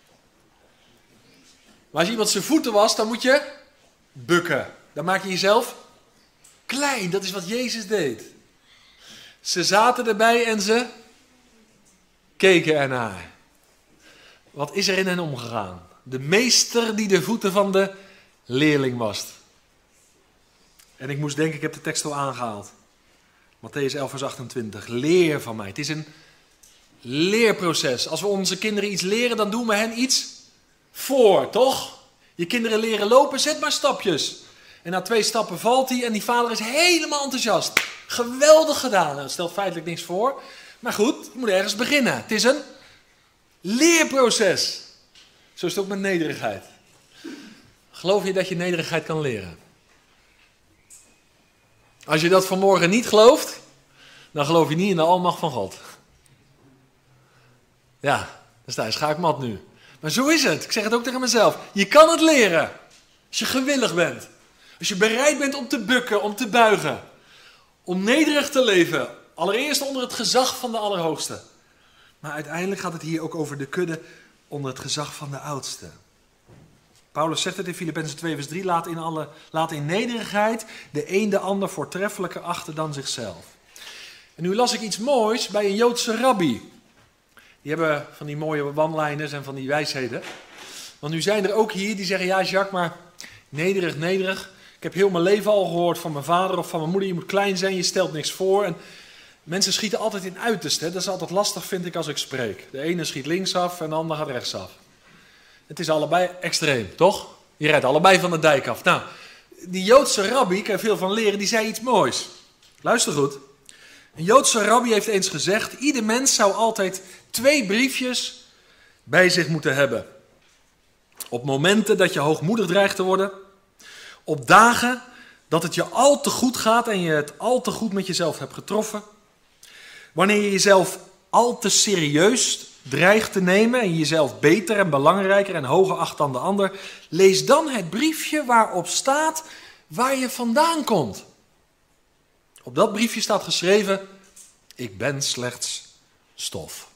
Maar als je iemand zijn voeten wast, dan moet je bukken. Dan maak je jezelf klein. Dat is wat Jezus deed. Ze zaten erbij en ze keken ernaar. Wat is er in hen omgegaan? De meester die de voeten van de leerling wast. En ik moest denken, ik heb de tekst al aangehaald. Mattheüs elf vers achtentwintig. Leer van mij. Het is een leerproces. Als we onze kinderen iets leren, dan doen we hen iets voor, toch? Je kinderen leren lopen, zet maar stapjes. En na twee stappen valt hij en die vader is helemaal enthousiast. Geweldig gedaan. Nou, het stelt feitelijk niks voor. Maar goed, je moet ergens beginnen. Het is een leerproces. Zo is het ook met nederigheid. Geloof je dat je nederigheid kan leren? Als je dat vanmorgen niet gelooft, dan geloof je niet in de almacht van God. Ja, dan sta je schaakmat nu. Maar zo is het. Ik zeg het ook tegen mezelf. Je kan het leren. Als je gewillig bent. Als je bereid bent om te bukken, om te buigen. Om nederig te leven. Allereerst onder het gezag van de Allerhoogste. Maar uiteindelijk gaat het hier ook over de kudde onder het gezag van de Oudste. Paulus zegt het in Filippenzen twee vers drie. Laat in, alle, laat in nederigheid de een de ander voortreffelijker achter dan zichzelf. En nu las ik iets moois bij een Joodse rabbi. Die hebben van die mooie one-liners en van die wijsheden. Want nu zijn er ook hier die zeggen, ja Jacques, maar nederig, nederig. Ik heb heel mijn leven al gehoord van mijn vader of van mijn moeder. Je moet klein zijn, je stelt niks voor. En mensen schieten altijd in uiterste. Dat is altijd lastig, vind ik, als ik spreek. De ene schiet linksaf en de ander gaat rechtsaf. Het is allebei extreem, toch? Je rijdt allebei van de dijk af. Nou, die Joodse rabbi, ik heb veel van leren, die zei iets moois. Luister goed. Een Joodse rabbi heeft eens gezegd, ieder mens zou altijd twee briefjes bij zich moeten hebben. Op momenten dat je hoogmoedig dreigt te worden. Op dagen dat het je al te goed gaat en je het al te goed met jezelf hebt getroffen. Wanneer je jezelf al te serieus dreigt te nemen en jezelf beter en belangrijker en hoger acht dan de ander, lees dan het briefje waarop staat waar je vandaan komt. Op dat briefje staat geschreven: ik ben slechts stof.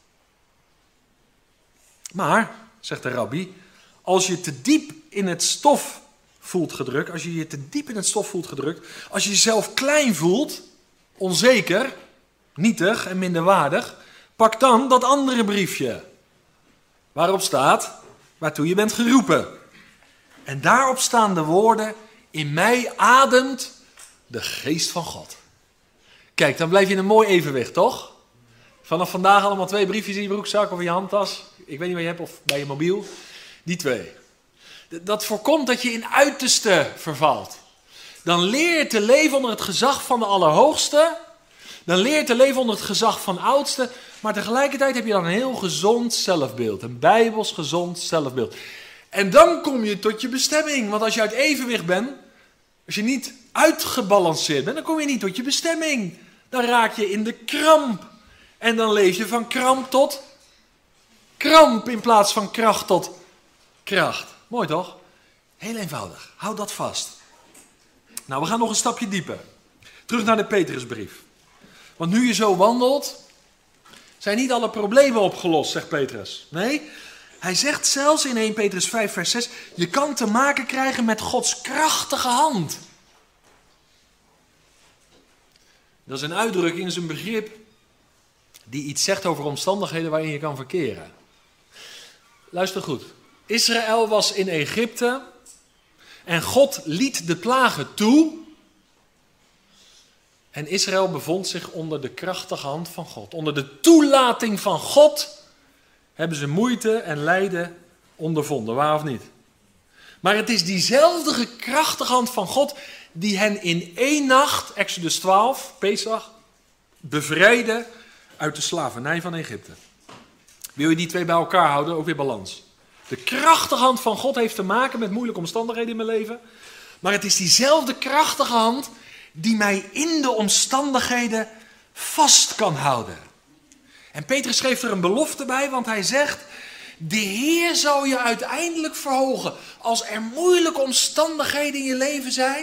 Maar, zegt de rabbi, als je te diep in het stof voelt gedrukt, als je je te diep in het stof voelt gedrukt, als je jezelf klein voelt, onzeker, nietig en minderwaardig, pak dan dat andere briefje, waarop staat waartoe je bent geroepen. En daarop staan de woorden: in mij ademt de geest van God. Kijk, dan blijf je in een mooi evenwicht, toch? Vanaf vandaag allemaal twee briefjes in je broekzak of in je handtas. Ik weet niet wat je hebt, of bij je mobiel. Die twee. Dat voorkomt dat je in uiterste vervalt. Dan leer je te leven onder het gezag van de Allerhoogste. Dan leer je te leven onder het gezag van Oudste. Maar tegelijkertijd heb je dan een heel gezond zelfbeeld. Een bijbels gezond zelfbeeld. En dan kom je tot je bestemming. Want als je uit evenwicht bent, als je niet uitgebalanceerd bent, dan kom je niet tot je bestemming. Dan raak je in de kramp. En dan leef je van kramp tot kramp in plaats van kracht tot kracht. Mooi toch? Heel eenvoudig. Houd dat vast. Nou, we gaan nog een stapje dieper. Terug naar de Petrusbrief. Want nu je zo wandelt, zijn niet alle problemen opgelost, zegt Petrus. Nee, hij zegt zelfs in eerste Petrus vijf vers zes, je kan te maken krijgen met Gods krachtige hand. Dat is een uitdrukking, dat is een begrip die iets zegt over omstandigheden waarin je kan verkeren. Luister goed. Israël was in Egypte en God liet de plagen toe. En Israël bevond zich onder de krachtige hand van God. Onder de toelating van God hebben ze moeite en lijden ondervonden, waar of niet? Maar het is diezelfde krachtige hand van God die hen in één nacht, Exodus twaalf, Pesach, bevrijdde uit de slavernij van Egypte. Wil je die twee bij elkaar houden, ook weer balans. De krachtige hand van God heeft te maken met moeilijke omstandigheden in mijn leven. Maar het is diezelfde krachtige hand die mij in de omstandigheden vast kan houden. En Petrus schreef er een belofte bij, want hij zegt: de Heer zal je uiteindelijk verhogen. Als er moeilijke omstandigheden in je leven zijn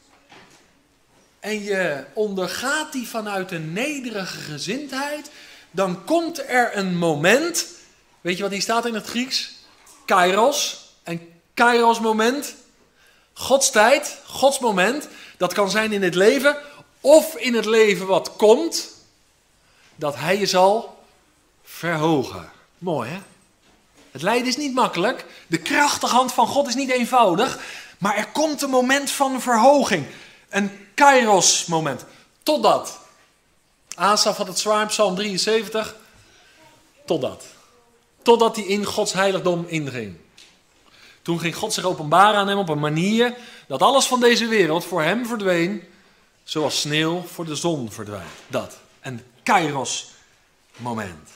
en je ondergaat die vanuit een nederige gezindheid, dan komt er een moment, weet je wat hier staat in het Grieks? Kairos, een kairos moment, Gods tijd, Gods moment, dat kan zijn in het leven of in het leven wat komt, dat hij je zal verhogen. Mooi hè? Het lijden is niet makkelijk, de krachtige hand van God is niet eenvoudig, maar er komt een moment van verhoging, een kairos moment, totdat. Asaf had het zwaar in Psalm drieënzeventig, totdat. Totdat hij in Gods heiligdom inging. Toen ging God zich openbaren aan hem op een manier dat alles van deze wereld voor hem verdween, zoals sneeuw voor de zon verdwijnt. Dat, een kairos moment.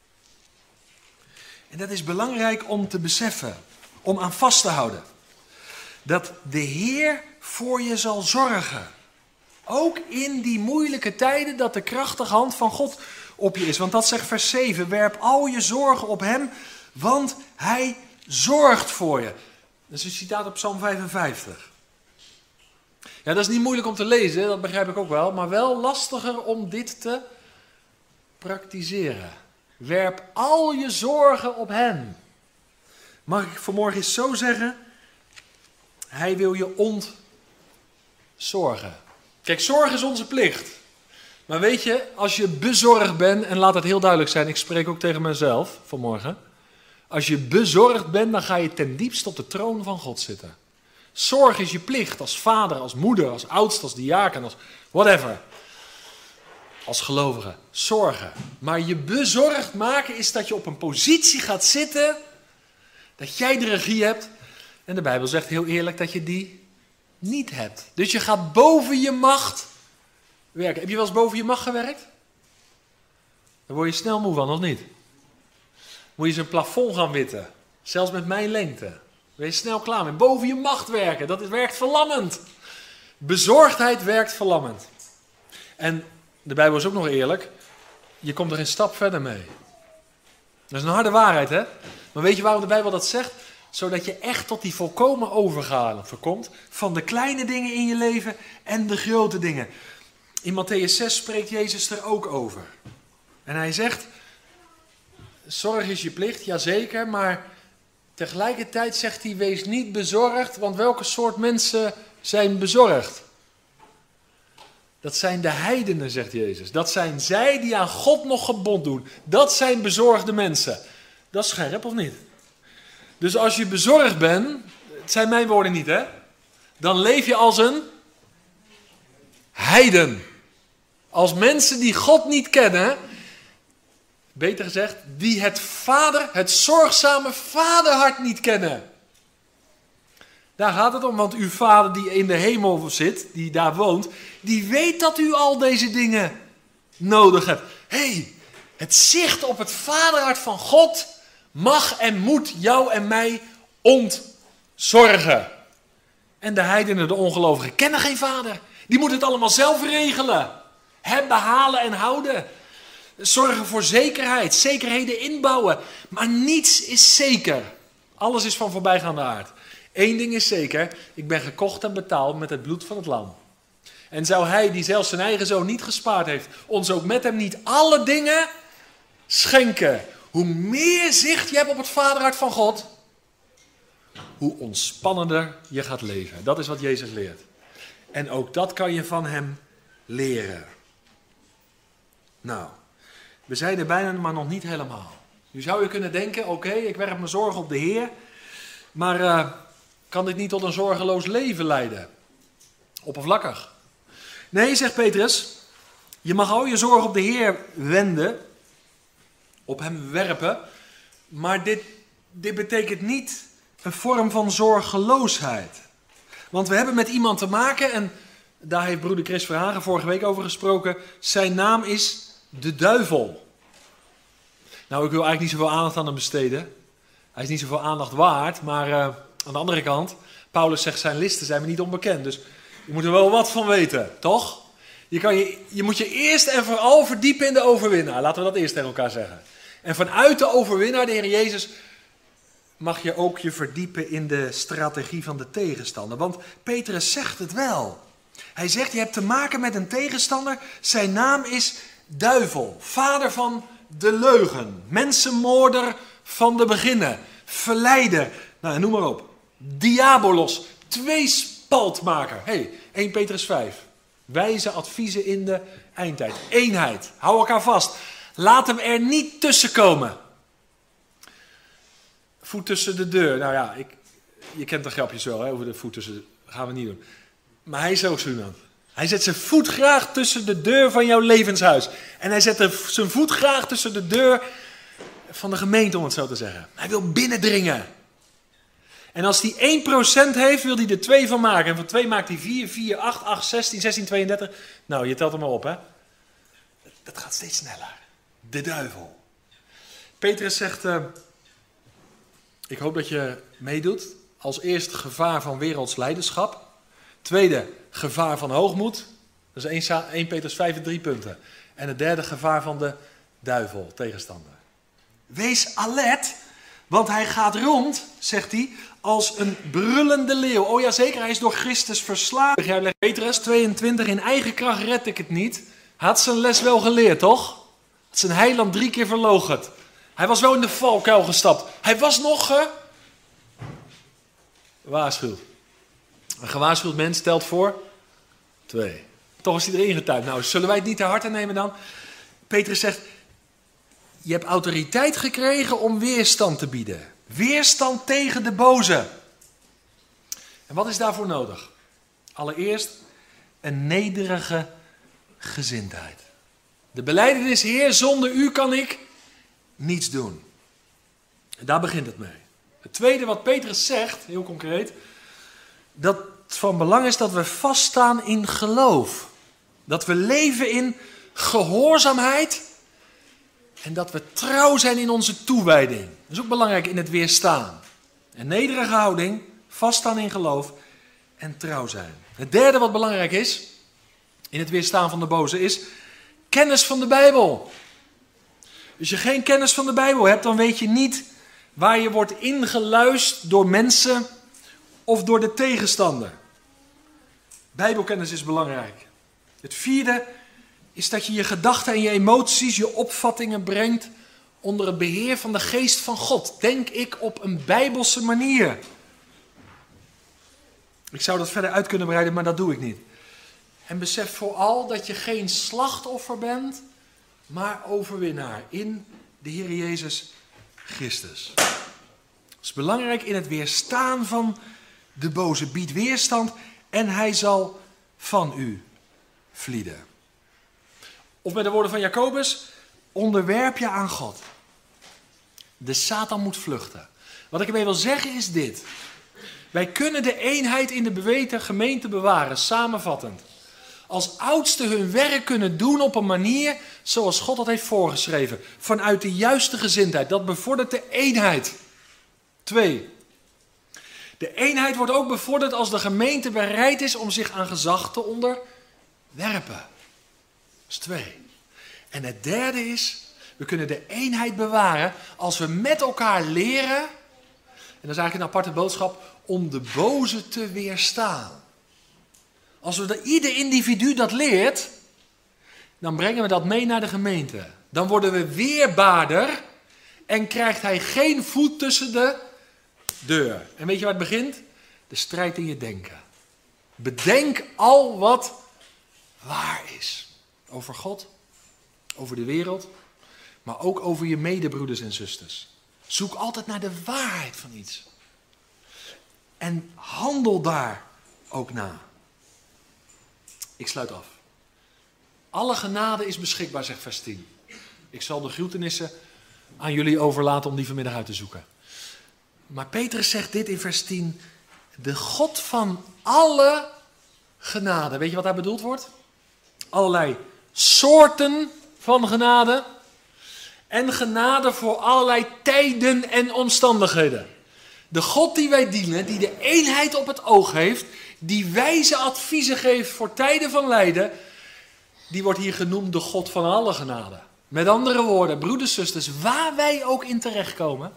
En dat is belangrijk om te beseffen, om aan vast te houden. Dat de Heer voor je zal zorgen. Ook in die moeilijke tijden dat de krachtige hand van God op je is. Want dat zegt vers zeven. Werp al je zorgen op hem, want hij zorgt voor je. Dat is een citaat op Psalm vijfenvijftig. Ja, dat is niet moeilijk om te lezen, dat begrijp ik ook wel. Maar wel lastiger om dit te praktiseren. Werp al je zorgen op hem. Mag ik vanmorgen eens zo zeggen? Hij wil je ontzorgen. Kijk, zorg is onze plicht. Maar weet je, als je bezorgd bent, en laat het heel duidelijk zijn, ik spreek ook tegen mezelf vanmorgen. Als je bezorgd bent, dan ga je ten diepste op de troon van God zitten. Zorg is je plicht als vader, als moeder, als oudste, als diaken, als whatever. Als gelovige. Zorgen. Maar je bezorgd maken is dat je op een positie gaat zitten, dat jij de regie hebt. En de Bijbel zegt heel eerlijk dat je die niet hebt. Dus je gaat boven je macht werken. Heb je wel eens boven je macht gewerkt? Daar word je snel moe van, of niet? Moet je zo'n plafond gaan witten. Zelfs met mijn lengte. Ben je snel klaar mee. Boven je macht werken. Dat werkt verlammend. Bezorgdheid werkt verlammend. En de Bijbel is ook nog eerlijk. je komt er een stap verder mee. Dat is een harde waarheid, hè? Maar weet je waarom de Bijbel dat zegt? Zodat je echt tot die volkomen overgave komt van de kleine dingen in je leven en de grote dingen. In Mattheüs zes spreekt Jezus er ook over. En hij zegt, zorg is je plicht, jazeker, maar tegelijkertijd zegt hij, wees niet bezorgd, want welke soort mensen zijn bezorgd? Dat zijn de heidenen, zegt Jezus. Dat zijn zij die aan God nog gebod doen. Dat zijn bezorgde mensen. Dat is scherp, of niet? Dus als je bezorgd bent, het zijn mijn woorden niet, hè? Dan leef je als een heiden. Als mensen die God niet kennen, beter gezegd, die het vader, het zorgzame vaderhart niet kennen. Daar gaat het om, want uw vader die in de hemel zit, die daar woont, die weet dat u al deze dingen nodig hebt. Hé, hey, het zicht op het vaderhart van God mag en moet jou en mij ontzorgen. En de heidenen, de ongelovigen, kennen geen vader. Die moeten het allemaal zelf regelen. Hebben, halen en houden. Zorgen voor zekerheid, zekerheden inbouwen. Maar niets is zeker. Alles is van voorbijgaande aard. Eén ding is zeker, ik ben gekocht en betaald met het bloed van het lam. En zou hij, die zelfs zijn eigen zoon niet gespaard heeft, ons ook met hem niet alle dingen schenken. Hoe meer zicht je hebt op het vaderhart van God, hoe ontspannender je gaat leven. Dat is wat Jezus leert. En ook dat kan je van hem leren. Nou, we zijn er bijna, maar nog niet helemaal. Nu zou je kunnen denken, oké, okay, ik werp mijn zorgen op de Heer, maar uh, kan dit niet tot een zorgeloos leven leiden? Oppervlakkig. Nee, zegt Petrus, je mag al je zorg op de Heer wenden, op hem werpen, maar dit, dit betekent niet een vorm van zorgeloosheid. Want we hebben met iemand te maken, en daar heeft broeder Chris Verhagen vorige week over gesproken, zijn naam is de duivel. Nou, ik wil eigenlijk niet zoveel aandacht aan hem besteden. Hij is niet zoveel aandacht waard, maar uh, aan de andere kant, Paulus zegt zijn listen zijn me niet onbekend, dus je moet er wel wat van weten, toch? Je, kan je, je moet je eerst en vooral verdiepen in de overwinnaar. Laten we dat eerst tegen elkaar zeggen. En vanuit de overwinnaar, de Heer Jezus, mag je ook je verdiepen in de strategie van de tegenstander. Want Petrus zegt het wel. Hij zegt, je hebt te maken met een tegenstander. Zijn naam is duivel, vader van de leugen, mensenmoorder van de beginnen, verleider, nou noem maar op. Diabolos, tweespaltmaker. Hé, hey, Eerste Petrus vijf. Wijze adviezen in de eindtijd. Eenheid, hou elkaar vast. Laat hem er niet tussen komen. Voet tussen de deur. Nou ja, ik, je kent de grapjes wel, hè, over de voet tussen de... gaan we niet doen. Maar hij is ook zo iemand. Hij zet zijn voet graag tussen de deur van jouw levenshuis. En hij zet de, zijn voet graag tussen de deur van de gemeente, om het zo te zeggen. Hij wil binnendringen. En als hij één procent heeft, wil hij er twee van maken. En van twee maakt hij vier, vier, acht, acht, zestien, zestien, tweeëndertig. Nou, je telt hem maar op, hè. Dat gaat steeds sneller. De duivel. Petrus zegt, uh, ik hoop dat je meedoet. Als eerste gevaar van werelds leiderschap. Tweede, gevaar van hoogmoed. Dat is Eerste Petrus vijf en drie punten. En het derde, gevaar van de duivel, tegenstander. Wees alert, want hij gaat rond, zegt hij, als een brullende leeuw. Oh ja, zeker, hij is door Christus verslagen. Petrus tweeëntwintig, in eigen kracht red ik het niet. Hij had zijn les wel geleerd, toch? Had zijn heiland drie keer verloochend. Hij was wel in de valkuil gestapt. Hij was nog ge... waarschuwd. Een gewaarschuwd mens stelt voor twee. Toch is hij erin getuigd. Nou, zullen wij het niet te harte nemen dan? Petrus zegt, je hebt autoriteit gekregen om weerstand te bieden. Weerstand tegen de boze. En wat is daarvoor nodig? Allereerst een nederige gezindheid. De belijdenis, Heer, zonder u kan ik niets doen. En daar begint het mee. Het tweede wat Petrus zegt, heel concreet, dat het van belang is dat we vaststaan in geloof. Dat we leven in gehoorzaamheid en dat we trouw zijn in onze toewijding. Dat is ook belangrijk in het weerstaan. Een nederige houding, vaststaan in geloof en trouw zijn. Het derde wat belangrijk is in het weerstaan van de boze is kennis van de Bijbel. Als je geen kennis van de Bijbel hebt, dan weet je niet waar je wordt ingeluisterd door mensen of door de tegenstander. Bijbelkennis is belangrijk. Het vierde is dat je je gedachten en je emoties, je opvattingen brengt onder het beheer van de geest van God. Denk ik op een bijbelse manier. Ik zou dat verder uit kunnen breiden, maar dat doe ik niet. En besef vooral dat je geen slachtoffer bent, maar overwinnaar in de Heer Jezus Christus. Dat is belangrijk in het weerstaan van de boze. Bied weerstand en hij zal van u vlieden. Of met de woorden van Jacobus, onderwerp je aan God. De Satan moet vluchten. Wat ik ermee wil zeggen is dit. Wij kunnen de eenheid in de beweten gemeente bewaren, samenvattend. Als oudsten hun werk kunnen doen op een manier zoals God dat heeft voorgeschreven. Vanuit de juiste gezindheid. Dat bevordert de eenheid. Twee. De eenheid wordt ook bevorderd als de gemeente bereid is om zich aan gezag te onderwerpen. Dat is twee. En het derde is, we kunnen de eenheid bewaren als we met elkaar leren, en dat is eigenlijk een aparte boodschap, om de boze te weerstaan. Als we de, ieder individu dat leert, dan brengen we dat mee naar de gemeente. Dan worden we weerbaarder en krijgt hij geen voet tussen de deur. En weet je waar het begint? De strijd in je denken. Bedenk al wat waar is. Over God, over de wereld, maar ook over je medebroeders en zusters. Zoek altijd naar de waarheid van iets. En handel daar ook naar. Ik sluit af. Alle genade is beschikbaar, zegt vers tien. Ik zal de groetenissen aan jullie overlaten om die vanmiddag uit te zoeken. Maar Petrus zegt dit in vers tien. De God van alle genade. Weet je wat daar bedoeld wordt? Allerlei soorten van genade. En genade voor allerlei tijden en omstandigheden. De God die wij dienen, die de eenheid op het oog heeft, die wijze adviezen geeft voor tijden van lijden, die wordt hier genoemd de God van alle genade. Met andere woorden, broeders, zusters, waar wij ook in terechtkomen,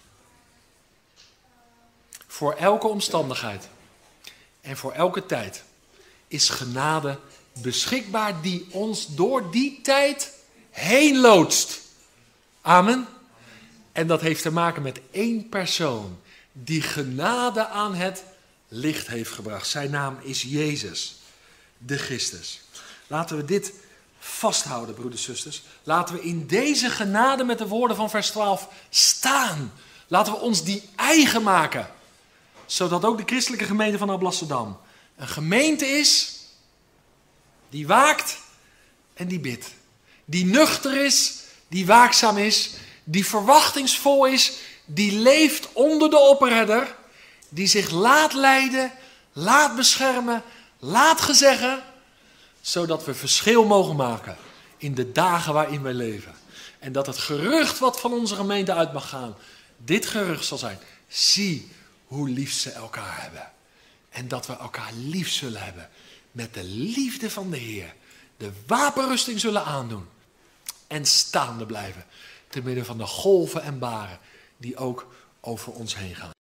voor elke omstandigheid en voor elke tijd is genade beschikbaar die ons door die tijd heen loodst. Amen. En dat heeft te maken met één persoon die genade aan het licht heeft gebracht. Zijn naam is Jezus, de Christus. Laten we dit vasthouden, broeders en zusters. Laten we in deze genade met de woorden van vers twaalf staan. Laten we ons die eigen maken. Zodat ook de christelijke gemeente van Alblasserdam een gemeente is die waakt en die bidt. Die nuchter is, die waakzaam is, die verwachtingsvol is, die leeft onder de opperherder, die zich laat leiden, laat beschermen, laat gezeggen, zodat we verschil mogen maken in de dagen waarin wij leven. En dat het gerucht wat van onze gemeente uit mag gaan, dit gerucht zal zijn. Zie hoe lief ze elkaar hebben. En dat we elkaar lief zullen hebben met de liefde van de Heer. De wapenrusting zullen aandoen. En staande blijven te midden van de golven en baren die ook over ons heen gaan.